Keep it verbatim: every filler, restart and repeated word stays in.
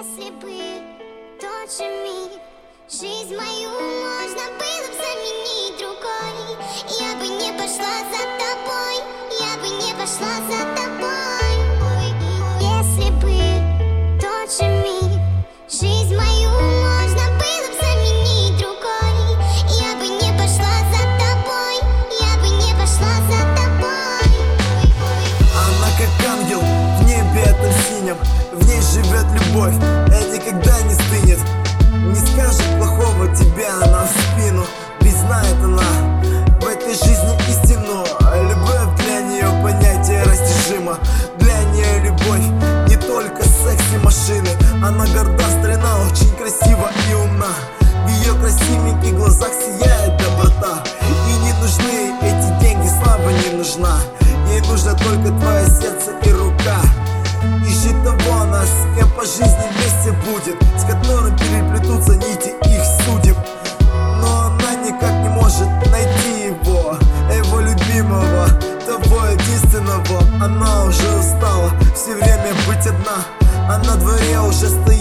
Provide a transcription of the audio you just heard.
Если бы тот же миг жизнь мою можно было бы заменить другой, я бы не пошла за тобой, я бы не пошла за тобой. Если бы тот же миг жизнь мою можно было бы заменить другой, я бы не пошла за тобой, я бы не пошла за тобой. Она как ангел в небе этом синем, в ней живет любовь, и никогда не стынет. Не скажет плохого тебе она в спину, ведь знает она в этой жизни истину. А любовь для нее понятие растяжимо. Для нее любовь не только секс и машины. Она горда, стройна, очень красива и умна. В ее красивеньких глазах сияет доброта. И не нужны эти деньги, слава не нужна. Ей нужно только твое сердце и рука. Ищи того она, с кем по жизни вместе будет, с которым переплетутся нити их судеб. Но она никак не может найти его, его любимого, того единственного. Она уже устала все время быть одна, а на дворе уже стоит